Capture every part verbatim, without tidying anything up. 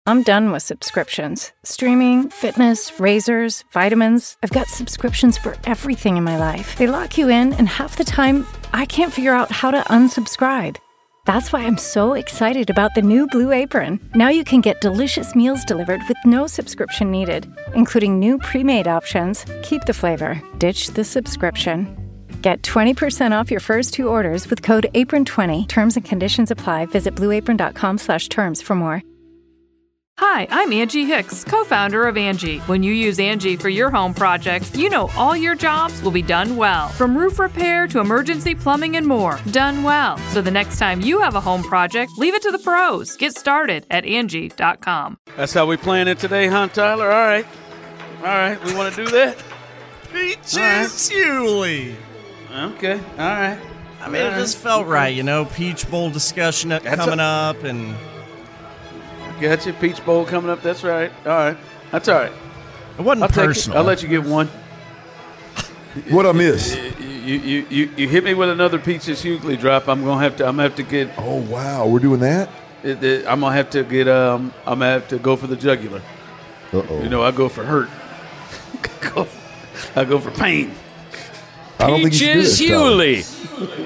I'm done with subscriptions. Streaming, fitness, razors, vitamins. I've got subscriptions for everything in my life. They lock you in, and half the time, I can't figure out how to unsubscribe. That's why I'm so excited about the new Blue Apron. Now you can get delicious meals delivered with no subscription needed, including new pre-made options. Keep the flavor, ditch the subscription. Get twenty percent off your first two orders with code apron twenty. Terms and conditions apply. Visit blueapron.com slash terms for more. Hi, I'm Angie Hicks, co-founder of Angie. When you use Angie for your home projects, you know all your jobs will be done well. From roof repair to emergency plumbing and more, done well. So the next time you have a home project, leave it to the pros. Get started at Angie dot com. That's how we playing it today, huh, Tyler? All right. All right, we want to do that? Peaches right. Hewley. Okay, all right. I mean, all it just felt right, you know, Peach Bowl discussion That's coming a- up, and Got your Peach Bowl coming up. That's right. All right. That's all right. it wasn't I'll take it. personal. I'll let you get one. What I miss? You, you, you, you hit me with another Peaches Hughley drop. I'm gonna have to. I'm gonna have to get. Oh wow, we're doing that. It, it, I'm gonna have to get. Um, I'm gonna have to go for the jugular. Uh oh. You know, I go for hurt. Go- I go for pain. I don't think you should do Peaches this, Tyler. Hewley.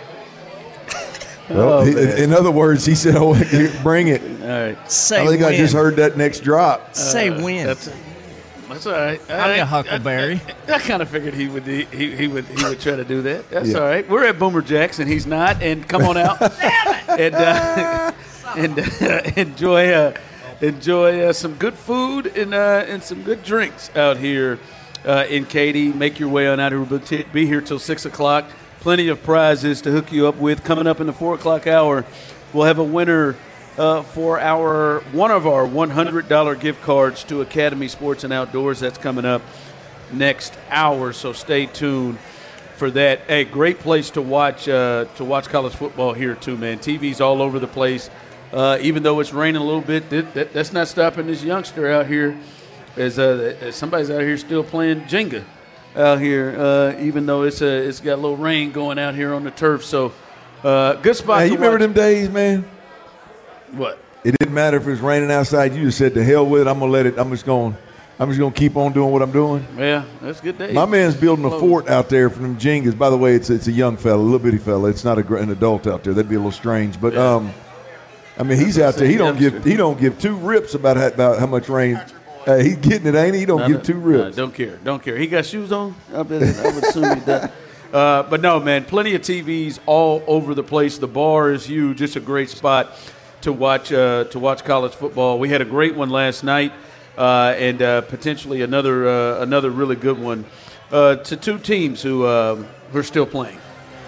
Well, Oh, he- man. in other words, he said, "Oh, bring it." All right. Say I think when. I just heard that next drop. Say Uh, when. That's, that's all right. I'm I, a Huckleberry. I, I, I kind of figured he would. He, he would. He would try to do that. That's Yeah. all right. We're at Boomer Jacks and he's not. And come on out. and uh, and uh, enjoy uh, enjoy uh, some good food and uh, and some good drinks out here uh, in Katy. Make your way on out here. We'll be, be here till six o'clock. Plenty of prizes to hook you up with. Coming up in the four o'clock hour, we'll have a winner uh, for our one of our one hundred dollars gift cards to Academy Sports and Outdoors. That's coming up next hour, so stay tuned for that. Hey, great place to watch uh, to watch college football here too, man. T V's all over the place. Uh, even though it's raining a little bit, that, that, that's not stopping this youngster out here. As, uh, as somebody's out here still playing Jenga out here, uh, even though it's a, it's got a little rain going out here on the turf. So, uh, good spot Hey, to you remember watch. them days, man? What? It didn't matter if it was raining outside. You just said, "To hell with it. I'm gonna let it. I'm just going. I'm just gonna keep on doing what I'm doing." Yeah, that's good day. My man's building a Close. fort out there for them Jengas. By the way, it's it's a young fella, a little bitty fella. It's not a, gr- an adult out there. That'd be a little strange. But Yeah. um, I mean, he's That's out there. He a don't give youngster. he don't give two rips about how, about how much rain. Uh, he's getting it, ain't he? He don't No, give no, two no, rips. don't care. Don't care. He got shoes on? I, bet, I would assume he does. Uh, but no, man, plenty of T Vs all over the place. The bar is huge. It's a great spot to watch uh, to watch college football. We had a great one last night, uh, and uh, potentially another uh, another really good one uh, to two teams who uh, who are still playing.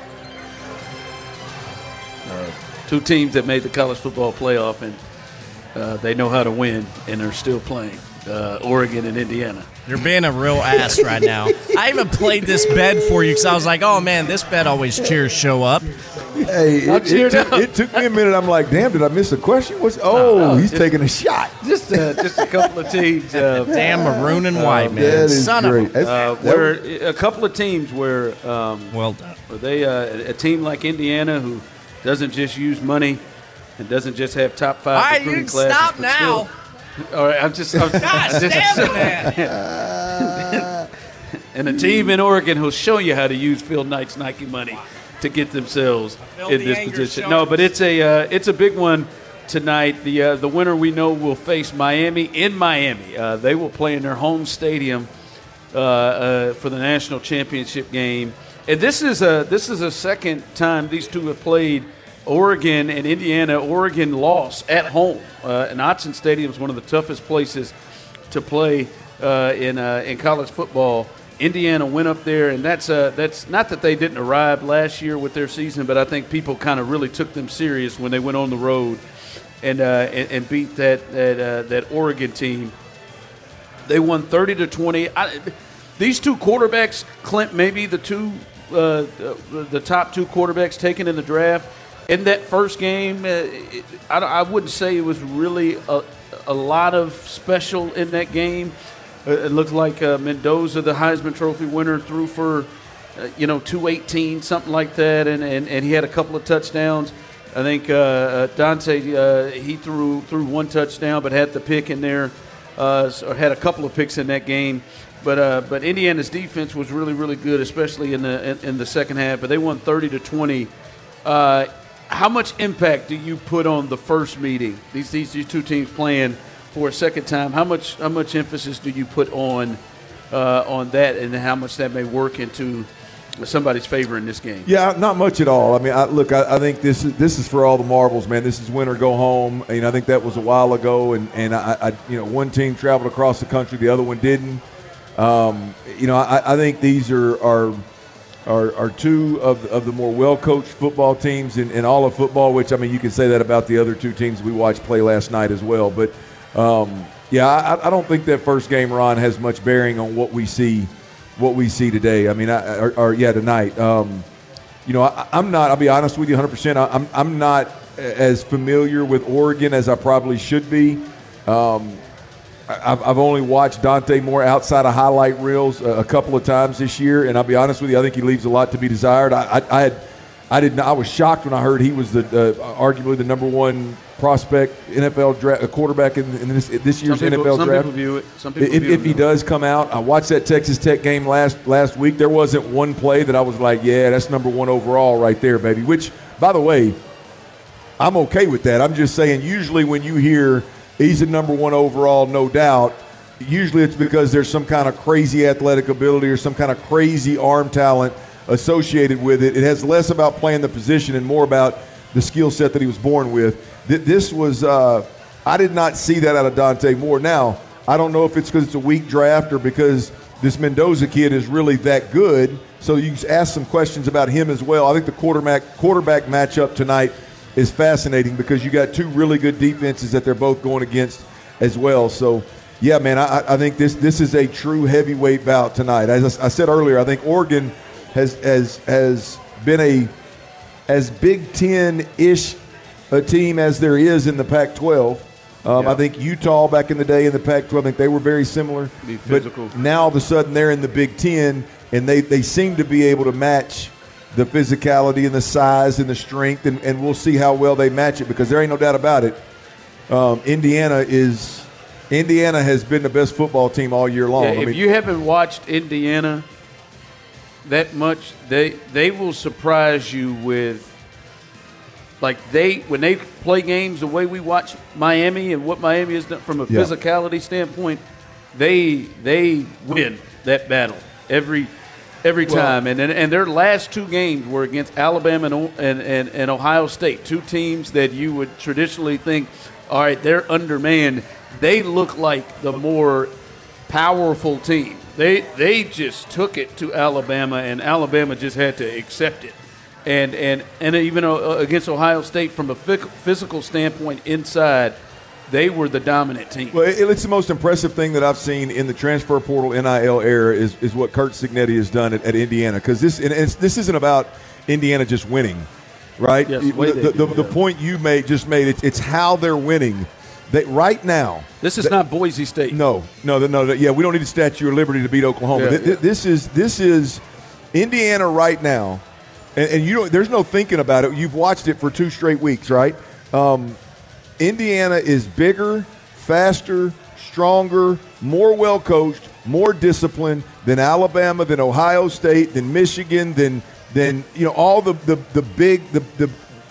Uh, two teams that made the college football playoff, and uh, they know how to win, and are still playing. Uh, Oregon and Indiana. You're being a real ass right now. I even played this bed for you because I was like, oh, man, this bed always cheers show up. Hey, I'm it, it, cheered took, up. it took me a minute. I'm like, damn, did I miss a question? What's oh, no, he's just- taking a shot. Just uh, just a couple of teams. Uh, Damn maroon and white, man. That is Son great. of a. That's- uh, that where a couple of teams where um, Well done. where they uh, a team like Indiana who doesn't just use money and doesn't just have top five All right, recruiting you classes. stop but now. still- all right, I'm just. I'm, God I'm just damn it, man. and a team in Oregon who'll show you how to use Phil Knight's Nike money to get themselves Phil in the this Anger position. Show. No, but it's a uh, it's a big one tonight. The uh, the winner we know will face Miami in Miami. Uh, they will play in their home stadium uh, uh, for the national championship game. And this is a this is a second time these two have played. Oregon and Indiana. Oregon lost at home. Uh, and Autzen Stadium is one of the toughest places to play uh, in uh, in college football. Indiana went up there, and that's uh, that's not that they didn't arrive last year with their season, but I think people kind of really took them serious when they went on the road and uh, and, and beat that that uh, that Oregon team. They won thirty to twenty. I, these two quarterbacks, Clint, maybe the two uh, the top two quarterbacks taken in the draft. In that first game, uh, it, I, I wouldn't say it was really a, a lot of special in that game. Uh, it looked like uh, Mendoza, the Heisman Trophy winner, threw for, uh, you know, two eighteen, something like that, and, and, and he had a couple of touchdowns. I think uh, uh, Dante uh, he threw threw one touchdown, but had the pick in there, uh, or had a couple of picks in that game. But uh, but Indiana's defense was really really good, especially in the in, in the second half. But they won thirty to twenty. Uh, how much impact do you put on the first meeting? These these these two teams playing for a second time. How much how much emphasis do you put on uh, on that, and how much that may work into somebody's favor in this game? Yeah, not much at all. I mean, I, look, I, I think this is this is for all the marbles, man. This is win or go home. You know, I think that was a while ago, and and I, I you know, one team traveled across the country, the other one didn't. Um, you know, I, I think these are are are, are two of of the more well coached football teams in, in all of football. Which, I mean, you can say that about the other two teams we watched play last night as well. But um, yeah, I, I don't think that first game, Ron, has much bearing on what we see. What we see today. I mean, I, or, or yeah, tonight. Um, you know, I, I'm not. I'll be honest with you, one hundred percent. I, I'm I'm not as familiar with Oregon as I probably should be. Um, I, I've I've only watched Dante Moore outside of highlight reels a, a couple of times this year, and I'll be honest with you, I think he leaves a lot to be desired. I I, I had I didn't. I was shocked when I heard he was the uh, arguably the number one prospect N F L draft quarterback in, in this this year's some people, N F L some draft. People view it. Some people if view if it he does come out, I watched that Texas Tech game last last week. There wasn't one play that I was like, yeah, that's number one overall right there, baby. Which, by the way, I'm okay with that. I'm just saying, usually when you hear he's a number one overall, no doubt, usually it's because there's some kind of crazy athletic ability or some kind of crazy arm talent associated with it. It has less about playing the position and more about the skill set that he was born with. This was uh, – I did not see that out of Dante Moore. Now, I don't know if it's because it's a weak draft or because this Mendoza kid is really that good, so you can ask some questions about him as well. I think the quarterback quarterback matchup tonight is fascinating because you got two really good defenses that they're both going against as well. So, yeah, man, I, I think this this is a true heavyweight bout tonight. As I said earlier, I think Oregon has has has been a as Big Ten-ish a team as there is in the Pac twelve. Um, yeah. I think Utah back in the day in the Pac twelve, I think they were very similar. Be physical. But now all of a sudden they're in the Big Ten, and they, they seem to be able to match the physicality and the size and the strength, and, and we'll see how well they match it because there ain't no doubt about it. Um, Indiana is Indiana has been the best football team all year long. Yeah, I if mean, you haven't watched Indiana that much, they they will surprise you with. Like they, when they play games the way we watch Miami and what Miami has done from a yeah. physicality standpoint, they they win that battle every every time. Well, and, and and their last two games were against Alabama and, and, and, and Ohio State, two teams that you would traditionally think, all right, they're undermanned. They look like the more powerful team. They they just took it to Alabama, and Alabama just had to accept it. And and and even against Ohio State, from a physical standpoint inside, they were the dominant team. Well, it's the most impressive thing that I've seen in the transfer portal N I L era is, is what Curt Cignetti has done at, at Indiana. Because this and it's, this isn't about Indiana just winning, right? Yes, the, the, the, do, the, yeah. the point you made just made it, it's how they're winning. They, right now, this is they, not Boise State. No, no, no, no. Yeah, we don't need a Statue of Liberty to beat Oklahoma. Yeah, Th- yeah. This is this is Indiana right now. And, and you know, there's no thinking about it. You've watched it for two straight weeks, right? Um, Indiana is bigger, faster, stronger, more well-coached, more disciplined than Alabama, than Ohio State, than Michigan, than than you know all the the, the big the the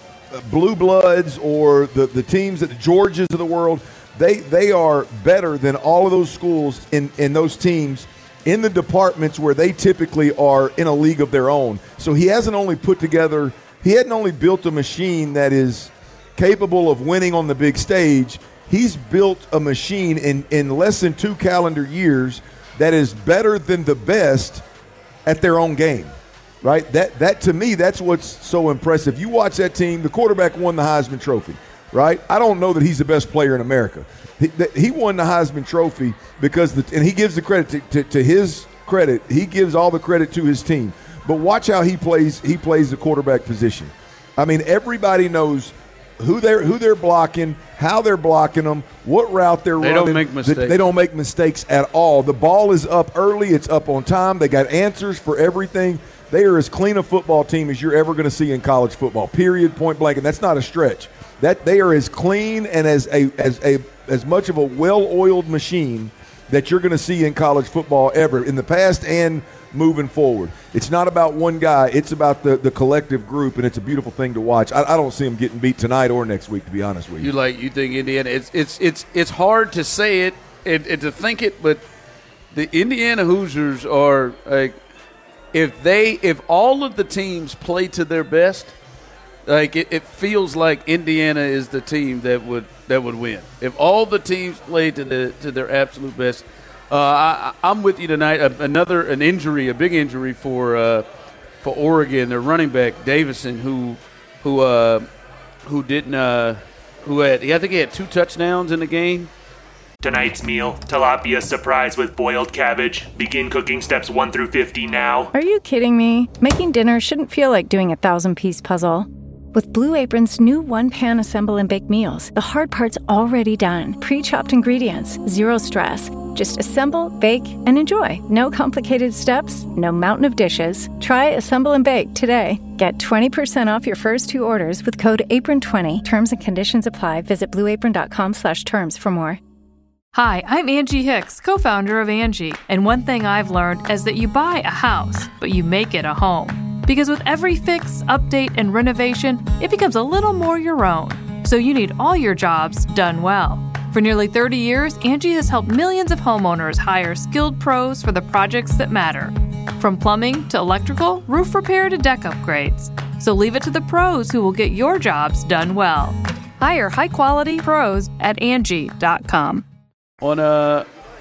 blue bloods or the, the teams that the Georgias of the world. They they are better than all of those schools in, in those teams in the departments where they typically are in a league of their own. So he hasn't only put together, he hadn't only built a machine that is capable of winning on the big stage, he's built a machine in, in less than two calendar years that is better than the best at their own game, right? That, that to me, that's what's so impressive. You watch that team, the quarterback won the Heisman Trophy, right? I don't know that he's the best player in America. He, he won the Heisman Trophy because, the, and he gives the credit to, to, to his credit. He gives all the credit to his team. But watch how he plays. He plays the quarterback position. I mean, everybody knows who they're who they're blocking, how they're blocking them, what route they're they running. They don't make mistakes. They don't make mistakes at all. The ball is up early. It's up on time. They got answers for everything. They are as clean a football team as you're ever going to see in college football. Period, point blank, and that's not a stretch. That they are as clean and as a as a as much of a well-oiled machine that you're going to see in college football ever in the past and moving forward. It's not about one guy. It's about the, the collective group, and it's a beautiful thing to watch. I, I don't see them getting beat tonight or next week, to be honest with you. You like you think Indiana? It's it's it's it's hard to say it and, and to think it, but the Indiana Hoosiers are like if they if all of the teams play to their best, like it, it feels like Indiana is the team that would that would win. If all the teams play to the to their absolute best. Uh, I, I'm with you tonight. Uh, another an injury, a big injury for uh, for Oregon. Their running back Davison, who who uh, who didn't uh, who had I think he had two touchdowns in the game. Tonight's meal, tilapia surprise with boiled cabbage. Begin cooking steps one through fifty now. Are you kidding me? Making dinner shouldn't feel like doing a thousand-piece puzzle. With Blue Apron's new one-pan assemble and bake meals, the hard part's already done. Pre-chopped ingredients, zero stress. Just assemble, bake, and enjoy. No complicated steps, no mountain of dishes. Try Assemble and Bake today. Get twenty percent off your first two orders with code apron twenty. Terms and conditions apply. Visit blueapron.com slash terms for more. Hi, I'm Angie Hicks, co-founder of Angie. And one thing I've learned is that you buy a house, but you make it a home. Because with every fix, update, and renovation, it becomes a little more your own. So you need all your jobs done well. For nearly thirty years, Angie has helped millions of homeowners hire skilled pros for the projects that matter. From plumbing to electrical, roof repair to deck upgrades. So leave it to the pros who will get your jobs done well. Hire high-quality pros at Angie dot com. On uh,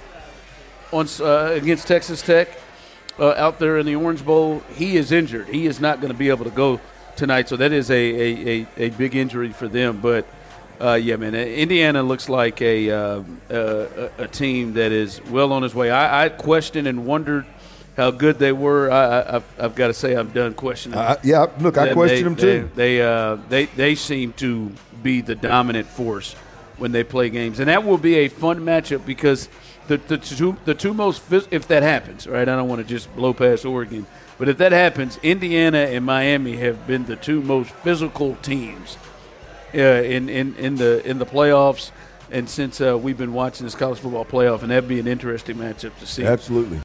on uh, against Texas Tech, uh, out there in the Orange Bowl, he is injured. He is not going to be able to go tonight, so that is a a, a, a big injury for them. But uh, yeah, man, Indiana looks like a, uh, a a team that is well on its way. I, I questioned and wondered how good they were. I, I, I've, I've got to say, I'm done questioning. Uh, yeah, look, I questioned them too. They they, uh, they they seem to be the dominant force when they play games, and that will be a fun matchup because the the two the two most if that happens, right? I don't want to just blow past Oregon, but if that happens, Indiana and Miami have been the two most physical teams uh, in in in the in the playoffs, and since uh, we've been watching this college football playoff, and that'd be an interesting matchup to see. Absolutely.